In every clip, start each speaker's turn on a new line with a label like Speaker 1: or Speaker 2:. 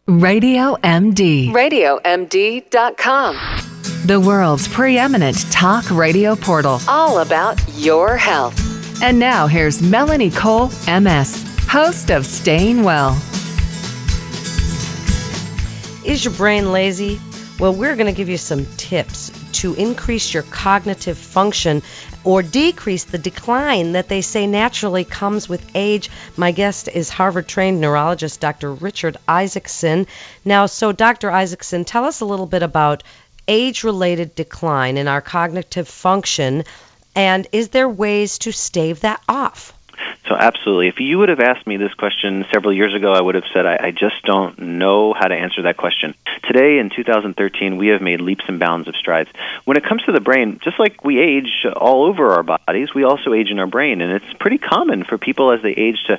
Speaker 1: Radio MD.
Speaker 2: RadioMD.com.
Speaker 1: The world's preeminent talk radio portal.
Speaker 2: All about your health.
Speaker 1: And now here's Melanie Cole, MS, host of Staying Well.
Speaker 3: Is your brain lazy? Well, we're going to give you some tips to increase your cognitive function or decrease the decline that they say naturally comes with age. My guest is Harvard-trained neurologist Dr. Richard Isaacson. Now, so Dr. Isaacson, tell us a little bit about age-related decline in our cognitive function, and is there ways to stave that off?
Speaker 4: So absolutely. If you would have asked me this question several years ago, I would have said, I just don't know how to answer that question. Today, in 2013, we have made leaps and bounds of strides. When it comes to the brain, just like we age all over our bodies, we also age in our brain. And it's pretty common for people as they age to,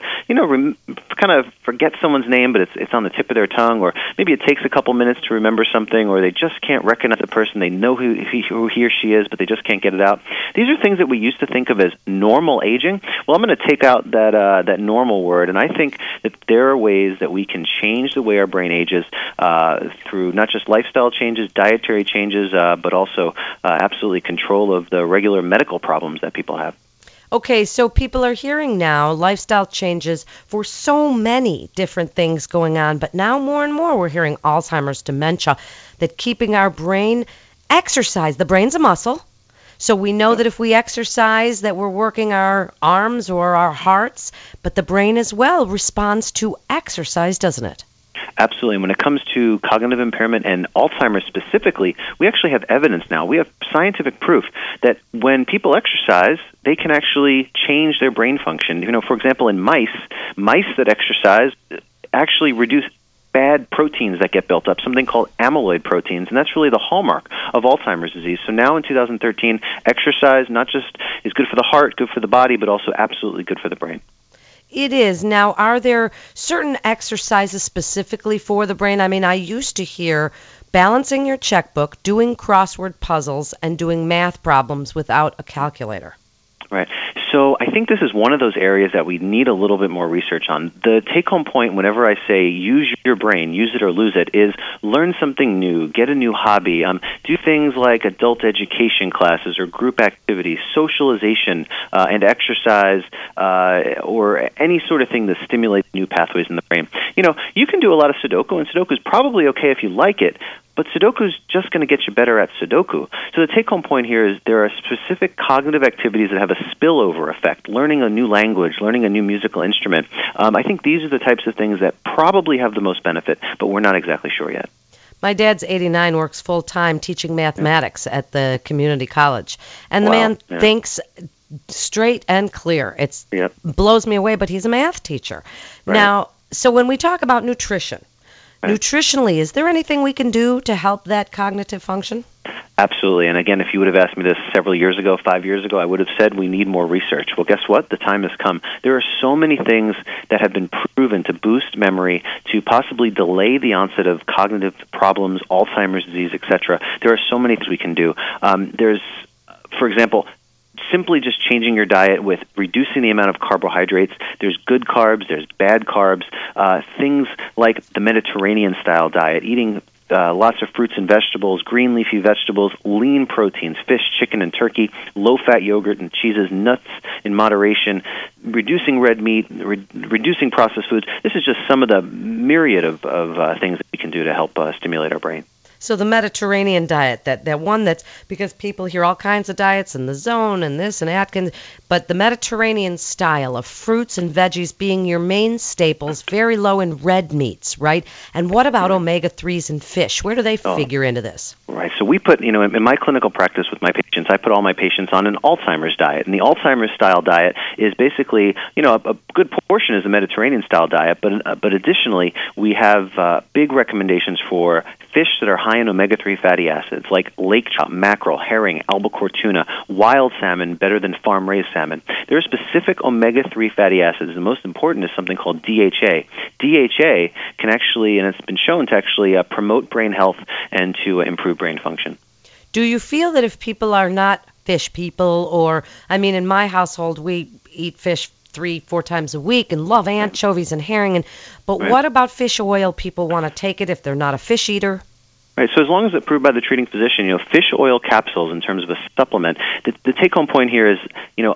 Speaker 4: kind of forget someone's name, but it's on the tip of their tongue, or maybe it takes a couple minutes to remember something, or they just can't recognize the person. They know who he or she is, but they just can't get it out. These are things that we used to think of as normal aging. Well, I'm going to take out that normal word, and I think that there are ways that we can change the way our brain ages through not just lifestyle changes, dietary changes, but also absolutely control of the regular medical problems that people have.
Speaker 3: Okay, so people are hearing now lifestyle changes for so many different things going on, but now more and more we're hearing Alzheimer's, dementia, that keeping our brain exercise. The brain's a muscle. So we know that if we exercise, that we're working our arms or our hearts, but the brain as well responds to exercise, doesn't it?
Speaker 4: Absolutely. When it comes to cognitive impairment and Alzheimer's specifically, we actually have evidence now. We have scientific proof that when people exercise, they can actually change their brain function. For example, in mice that exercise actually reduce bad proteins that get built up, something called amyloid proteins, and that's really the hallmark of Alzheimer's disease. So now in 2013, exercise not just is good for the heart, good for the body, but also absolutely good for the brain.
Speaker 3: It is. Now, are there certain exercises specifically for the brain? I mean, I used to hear balancing your checkbook, doing crossword puzzles, and doing math problems without a calculator.
Speaker 4: Right. So I think this is one of those areas that we need a little bit more research on. The take-home point whenever I say use your brain, use it or lose it, is learn something new, get a new hobby, do things like adult education classes or group activities, socialization and exercise, or any sort of thing that stimulates new pathways in the brain. You can do a lot of Sudoku, and Sudoku is probably okay if you like it, but Sudoku is just going to get you better at Sudoku. So the take-home point here is there are specific cognitive activities that have a spillover effect, learning a new language, learning a new musical instrument. I think these are the types of things that probably have the most benefit, but we're not exactly sure yet.
Speaker 3: My dad's 89, works full-time teaching mathematics at the community college. And the man thinks straight and clear. It blows me away, but he's a math teacher. Right. Now, so when we talk about nutrition, nutritionally, is there anything we can do to help that cognitive function?
Speaker 4: Absolutely. And again, if you would have asked me this several years ago, 5 years ago, I would have said we need more research. Well, guess what? The time has come. There are so many things that have been proven to boost memory, to possibly delay the onset of cognitive problems, Alzheimer's disease, etc. There are so many things we can do. There's, for example, simply just changing your diet with reducing the amount of carbohydrates. There's good carbs, there's bad carbs, things like the Mediterranean-style diet, eating lots of fruits and vegetables, green leafy vegetables, lean proteins, fish, chicken, and turkey, low-fat yogurt and cheeses, nuts in moderation, reducing red meat, reducing processed foods. This is just some of the myriad of things that we can do to help stimulate our brain.
Speaker 3: So the Mediterranean diet, that one that's, because people hear all kinds of diets and the Zone and this and Atkins, but the Mediterranean style of fruits and veggies being your main staples, very low in red meats, right? And what about omega-3s in fish? Where do they figure into this?
Speaker 4: Right. So we put, in my clinical practice with my patients, I put all my patients on an Alzheimer's diet. And the Alzheimer's style diet is basically, a good portion is a Mediterranean style diet, but additionally, we have big recommendations for fish that are high in omega-3 fatty acids, like lake trout, mackerel, herring, albacore tuna, wild salmon, better than farm-raised salmon. There are specific omega-3 fatty acids. The most important is something called DHA. DHA can actually, and it's been shown to actually promote brain health and to improve brain function.
Speaker 3: Do you feel that if people are not fish people, or, in my household, we eat fish 3-4 times a week and love anchovies and herring. But
Speaker 4: Right.
Speaker 3: what about fish oil? People want to take it if they're not a fish eater.
Speaker 4: Right, so as long as it's approved by the treating physician, fish oil capsules in terms of a supplement, the take-home point here is,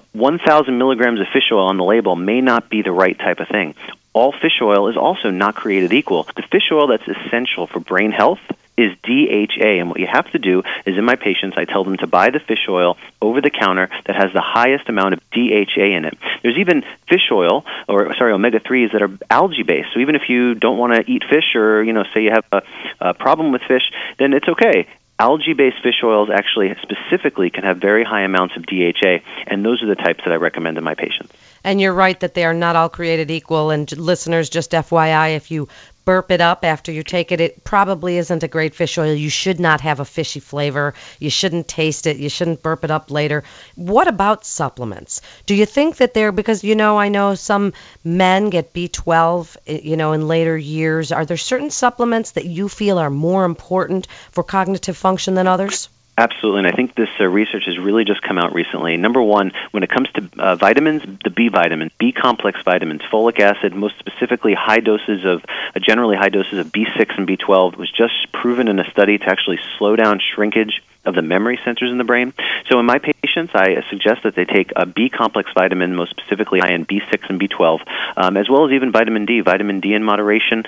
Speaker 4: 1,000 milligrams of fish oil on the label may not be the right type of thing. All fish oil is also not created equal. The fish oil that's essential for brain health is DHA, and what you have to do is, in my patients, I tell them to buy the fish oil over the counter that has the highest amount of DHA in it. There's even fish oil, omega-3s that are algae-based. So even if you don't want to eat fish, or say you have a problem with fish, then it's okay. Algae-based fish oils actually specifically can have very high amounts of DHA, and those are the types that I recommend to my patients.
Speaker 3: And you're right that they are not all created equal. And listeners, just FYI, if you burp it up after you take it, it probably isn't a great fish oil. You should not have a fishy flavor. You shouldn't taste it. You shouldn't burp it up later. What about supplements? Do you think that because, I know some men get B12, in later years. Are there certain supplements that you feel are more important for cognitive function than others?
Speaker 4: Absolutely, and I think this research has really just come out recently. Number one, when it comes to vitamins, the B vitamins, B-complex vitamins, folic acid, most specifically generally high doses of B6 and B12 was just proven in a study to actually slow down shrinkage of the memory centers in the brain. So in my patients, I suggest that they take a B-complex vitamin, most specifically high in B6 and B12, as well as even vitamin D. Vitamin D in moderation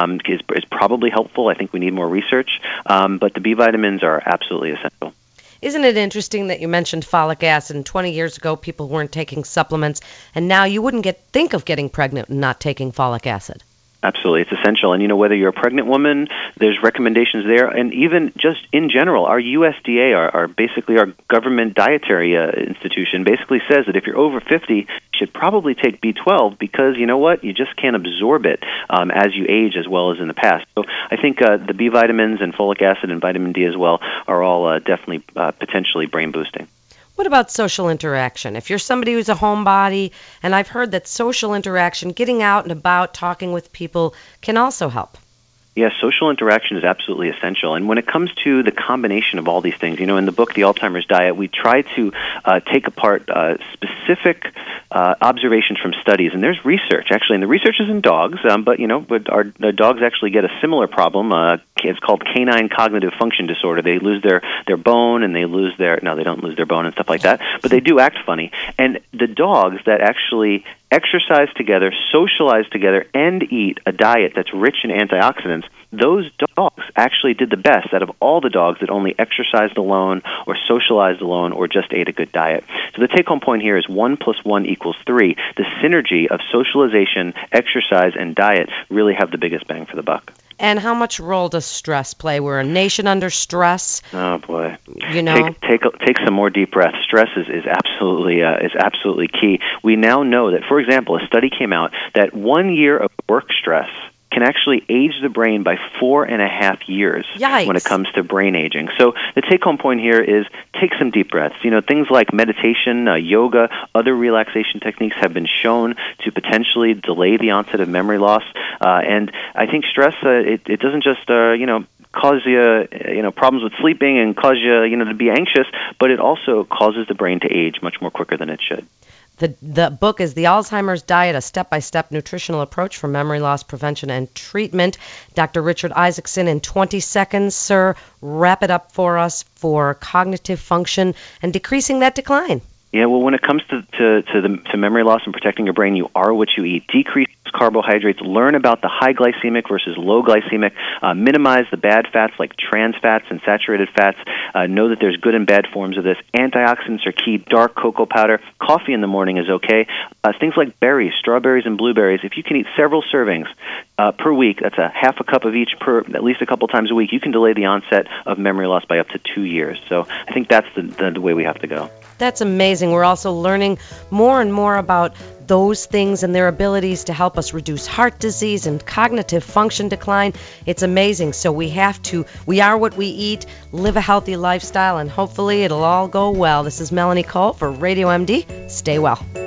Speaker 4: is probably helpful. I think we need more research, but the B vitamins are absolutely essential.
Speaker 3: Isn't it interesting that you mentioned folic acid? And 20 years ago, people weren't taking supplements, and now you wouldn't think of getting pregnant and not taking folic acid.
Speaker 4: Absolutely, it's essential. And whether you're a pregnant woman, there's recommendations there, and even just in general, our USDA, our basically our government dietary institution, basically says that if you're over 50, you should probably take B12 because you just can't absorb it as you age as well as in the past. So I think the B vitamins and folic acid and vitamin D as well are all definitely potentially brain boosting.
Speaker 3: What about social interaction? If you're somebody who's a homebody, and I've heard that social interaction, getting out and about, talking with people, can also help.
Speaker 4: Yes, social interaction is absolutely essential. And when it comes to the combination of all these things, in the book, The Alzheimer's Diet, we try to take apart specific observations from studies. And there's research, actually, and the research is in dogs, but our dogs actually get a similar problem. It's called canine cognitive function disorder. They lose their bone, and they don't lose their bone and stuff like that, but they do act funny. And the dogs that actually exercise together, socialize together, and eat a diet that's rich in antioxidants, those dogs actually did the best out of all the dogs that only exercised alone or socialized alone or just ate a good diet. So the take-home point here is 1 + 1 = 3. The synergy of socialization, exercise, and diet really have the biggest bang for the buck.
Speaker 3: And how much role does stress play? We're a nation under stress.
Speaker 4: Oh boy! Take some more deep breaths. Stress is absolutely key. We now know that, for example, a study came out that 1 year of work stress can actually age the brain by 4.5 years.
Speaker 3: Yikes.
Speaker 4: When it comes to brain aging. So the take-home point here is take some deep breaths. Things like meditation, yoga, other relaxation techniques have been shown to potentially delay the onset of memory loss. And I think stress, it doesn't just, cause you, problems with sleeping and cause you, to be anxious, but it also causes the brain to age much more quicker than it should.
Speaker 3: The book is The Alzheimer's Diet, a step-by-step nutritional approach for memory loss prevention and treatment. Dr. Richard Isaacson, in 20 seconds, sir, wrap it up for us for cognitive function and decreasing that decline.
Speaker 4: Yeah, well, when it comes to memory loss and protecting your brain, you are what you eat. Decrease carbohydrates. Learn about the high glycemic versus low glycemic. Minimize the bad fats like trans fats and saturated fats. Know that there's good and bad forms of this. Antioxidants are key. Dark cocoa powder. Coffee in the morning is okay. Things like berries, strawberries, and blueberries. If you can eat several servings per week, that's a half a cup of each at least a couple times a week, you can delay the onset of memory loss by up to 2 years. So I think that's the way we have to go.
Speaker 3: That's amazing. We're also learning more and more about those things and their abilities to help us reduce heart disease and cognitive function decline. It's amazing. So we are what we eat, live a healthy lifestyle, and hopefully it'll all go well. This is Melanie Cole for Radio MD. Stay well.